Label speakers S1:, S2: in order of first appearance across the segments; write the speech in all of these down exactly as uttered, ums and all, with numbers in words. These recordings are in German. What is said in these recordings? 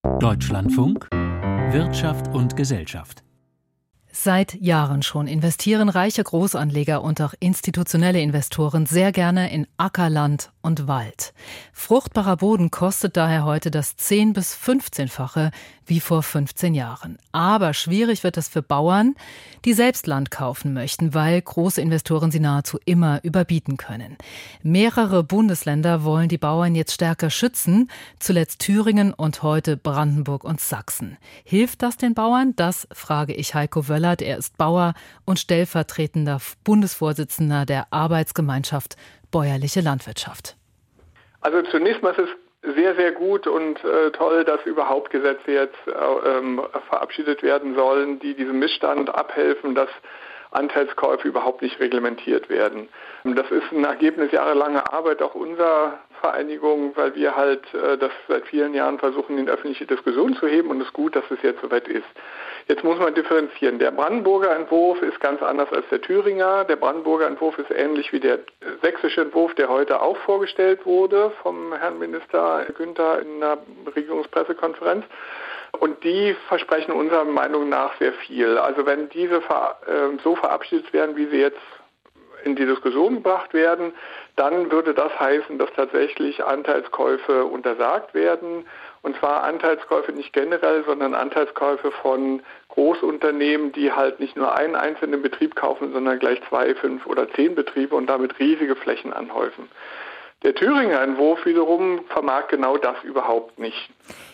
S1: Deutschlandfunk Wirtschaft und Gesellschaft.
S2: Seit Jahren schon investieren reiche Großanleger und auch institutionelle Investoren sehr gerne in Ackerland und Wald. Fruchtbarer Boden kostet daher heute das zehn- bis fünfzehnfache wie vor fünfzehn Jahren. Aber schwierig wird es für Bauern, die selbst Land kaufen möchten, weil große Investoren sie nahezu immer überbieten können. Mehrere Bundesländer wollen die Bauern jetzt stärker schützen, zuletzt Thüringen und heute Brandenburg und Sachsen. Hilft das den Bauern? Das frage ich Heiko Wöllert. Er ist Bauer und stellvertretender Bundesvorsitzender der Arbeitsgemeinschaft Bäuerliche Landwirtschaft.
S3: Also zunächst mal ist es sehr, sehr gut und äh, toll, dass überhaupt Gesetze jetzt äh, ähm, verabschiedet werden sollen, die diesem Missstand abhelfen, dass Anteilskäufe überhaupt nicht reglementiert werden. Das ist ein Ergebnis jahrelanger Arbeit auch unserer Vereinigung, weil wir halt äh, das seit vielen Jahren versuchen, in öffentliche Diskussion zu heben, und es ist gut, dass es jetzt soweit ist. Jetzt muss man differenzieren. Der Brandenburger Entwurf ist ganz anders als der Thüringer. Der Brandenburger Entwurf ist ähnlich wie der sächsische Entwurf, der heute auch vorgestellt wurde vom Herrn Minister Günther in einer Regierungspressekonferenz. Und die versprechen unserer Meinung nach sehr viel. Also wenn diese ver- äh, so verabschiedet werden, wie sie jetzt in die Diskussion gebracht werden, dann würde das heißen, dass tatsächlich Anteilskäufe untersagt werden. Und zwar Anteilskäufe nicht generell, sondern Anteilskäufe von Großunternehmen, die halt nicht nur einen einzelnen Betrieb kaufen, sondern gleich zwei, fünf oder zehn Betriebe und damit riesige Flächen anhäufen. Der Thüringer Entwurf wiederum vermag genau das überhaupt nicht.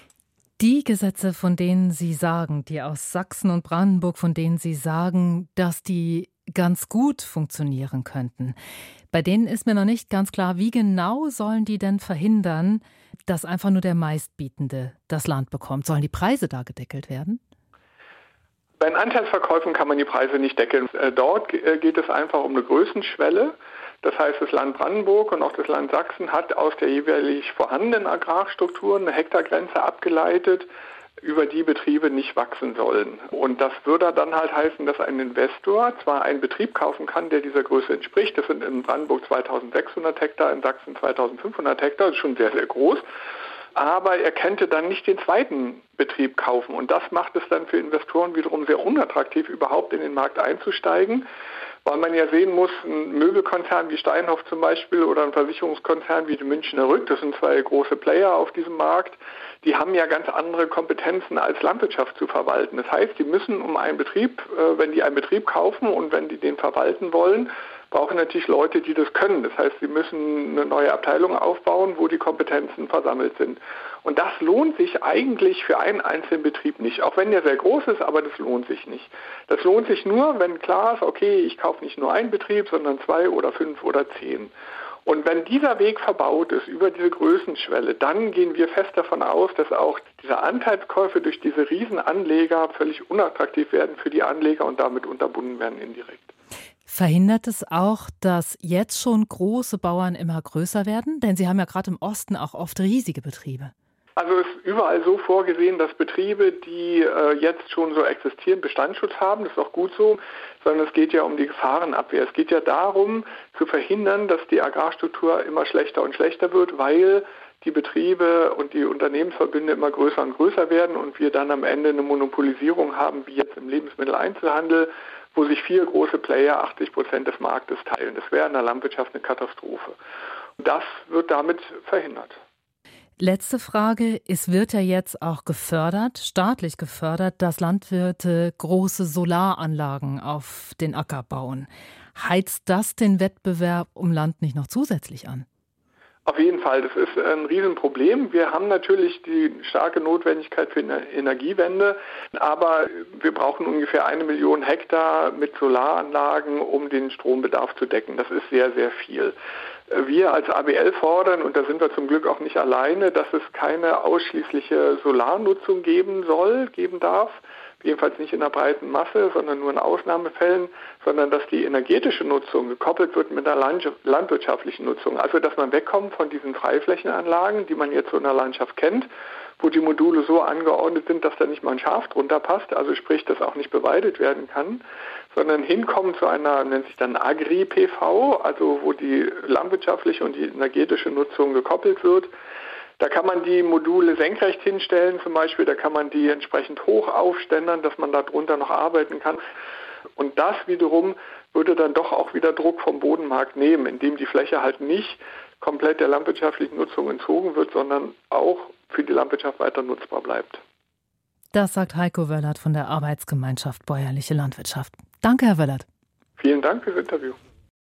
S2: Die Gesetze, von denen Sie sagen, die aus Sachsen und Brandenburg, von denen Sie sagen, dass die ganz gut funktionieren könnten, bei denen ist mir noch nicht ganz klar, wie genau sollen die denn verhindern, dass einfach nur der Meistbietende das Land bekommt? Sollen die Preise da gedeckelt werden?
S3: Bei den Anteilsverkäufen kann man die Preise nicht deckeln. Dort geht es einfach um eine Größenschwelle. Das heißt, das Land Brandenburg und auch das Land Sachsen hat aus der jeweilig vorhandenen Agrarstruktur eine Hektargrenze abgeleitet, über die Betriebe nicht wachsen sollen. Und das würde dann halt heißen, dass ein Investor zwar einen Betrieb kaufen kann, der dieser Größe entspricht. Das sind in Brandenburg zweitausendsechshundert Hektar, in Sachsen zweitausendfünfhundert Hektar, das ist schon sehr, sehr groß. Aber er könnte dann nicht den zweiten Betrieb kaufen. Und das macht es dann für Investoren wiederum sehr unattraktiv, überhaupt in den Markt einzusteigen, weil man ja sehen muss, ein Möbelkonzern wie Steinhoff zum Beispiel oder ein Versicherungskonzern wie die Münchner Rück, das sind zwei große Player auf diesem Markt, die haben ja ganz andere Kompetenzen als Landwirtschaft zu verwalten. Das heißt, die müssen um einen Betrieb, wenn die einen Betrieb kaufen und wenn die den verwalten wollen, brauchen natürlich Leute, die das können. Das heißt, sie müssen eine neue Abteilung aufbauen, wo die Kompetenzen versammelt sind. Und das lohnt sich eigentlich für einen einzelnen Betrieb nicht, auch wenn der sehr groß ist, aber das lohnt sich nicht. Das lohnt sich nur, wenn klar ist, okay, ich kaufe nicht nur einen Betrieb, sondern zwei oder fünf oder zehn. Und wenn dieser Weg verbaut ist über diese Größenschwelle, dann gehen wir fest davon aus, dass auch diese Anteilskäufe durch diese Riesenanleger völlig unattraktiv werden für die Anleger und damit unterbunden werden indirekt.
S2: Verhindert es auch, dass jetzt schon große Bauern immer größer werden? Denn Sie haben ja gerade im Osten auch oft riesige Betriebe.
S3: Also es ist überall so vorgesehen, dass Betriebe, die äh, jetzt schon so existieren, Bestandsschutz haben. Das ist auch gut so, sondern es geht ja um die Gefahrenabwehr. Es geht ja darum, zu verhindern, dass die Agrarstruktur immer schlechter und schlechter wird, weil die Betriebe und die Unternehmensverbünde immer größer und größer werden und wir dann am Ende eine Monopolisierung haben, wie jetzt im Lebensmitteleinzelhandel, wo sich vier große Player achtzig Prozent des Marktes teilen. Das wäre in der Landwirtschaft eine Katastrophe. Und das wird damit verhindert.
S2: Letzte Frage. Es wird ja jetzt auch gefördert, staatlich gefördert, dass Landwirte große Solaranlagen auf den Acker bauen. Heizt das den Wettbewerb um Land nicht noch zusätzlich an?
S3: Auf jeden Fall, das ist ein Riesenproblem. Wir haben natürlich die starke Notwendigkeit für eine Energiewende, aber wir brauchen ungefähr eine Million Hektar mit Solaranlagen, um den Strombedarf zu decken. Das ist sehr, sehr viel. Wir als A B L fordern, und da sind wir zum Glück auch nicht alleine, dass es keine ausschließliche Solarnutzung geben soll, geben darf. Jedenfalls nicht in einer breiten Masse, sondern nur in Ausnahmefällen, sondern dass die energetische Nutzung gekoppelt wird mit einer landwirtschaftlichen Nutzung. Also dass man wegkommt von diesen Freiflächenanlagen, die man jetzt so in der Landschaft kennt, wo die Module so angeordnet sind, dass da nicht mal ein Schaf drunter passt, also sprich, dass auch nicht beweidet werden kann, sondern hinkommen zu einer, nennt sich dann Agri-P V, also wo die landwirtschaftliche und die energetische Nutzung gekoppelt wird. Da kann man die Module senkrecht hinstellen zum Beispiel, da kann man die entsprechend hoch aufständern, dass man darunter noch arbeiten kann. Und das wiederum würde dann doch auch wieder Druck vom Bodenmarkt nehmen, indem die Fläche halt nicht komplett der landwirtschaftlichen Nutzung entzogen wird, sondern auch für die Landwirtschaft weiter nutzbar bleibt.
S2: Das sagt Heiko Wöllert von der Arbeitsgemeinschaft Bäuerliche Landwirtschaft. Danke, Herr Wöllert.
S3: Vielen Dank fürs Interview.